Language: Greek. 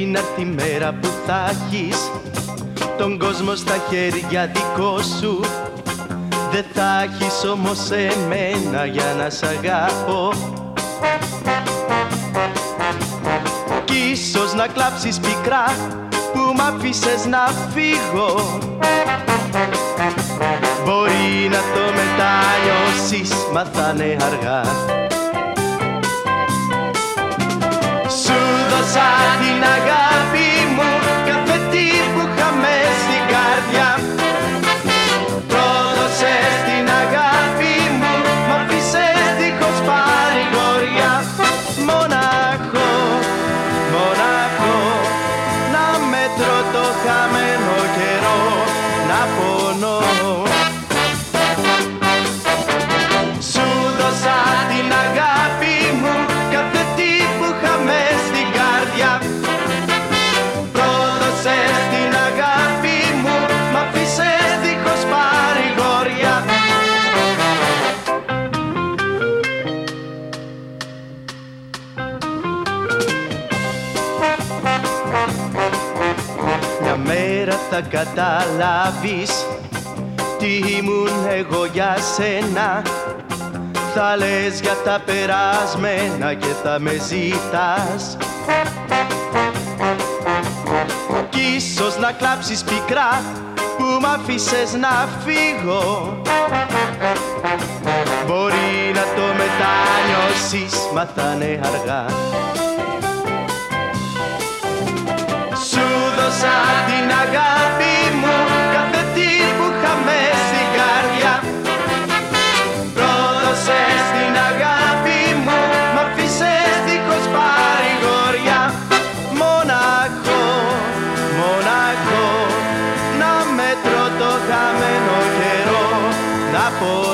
Πριν έρθει η μέρα που θα έχεις τον κόσμο στα χέρια δικό σου, δεν θα έχεις όμως εμένα για να σ' αγαπώ. Κι ίσως να κλάψεις πικρά που μ' άφησες να φύγω. Μπορεί να το μετανιώσεις, μα θα είναι αργά. Σου δώσα την αγάπη μου, κάθε τι που είχα μες στην καρδιά. Πρόδωσες την αγάπη μου, μ' αφήσες δίχως παρηγοριά. Μονάχο, μονάχο, να μέτρω το χαμένο καιρό, να πονώ. Σου δώσα την αγάπη μου, κάθε τι που είχα μες στην καρδιά. Πρόδωσες την αγάπη μου, μ' αφήσες δίχως παρηγοριά. Μια μέρα θα καταλάβεις τι ήμουν εγώ για σένα. Θα λες για τα περασμένα και θα με ζητάς. Κι ίσως να κλάψεις πικρά που μ' άφησες να φύγω. Μπορεί να το μετανιώσεις, μα θα είναι αργά. Σου δώσα την αγάπη μου, κάθε τι που είχα μες στην καρδιά. Πρόδωσες την αγάπη μου, μ' αφήσες δίχως παρηγοριά. Μονάχο, μονάχο, να μέτρω το χαμένο καιρό, να πω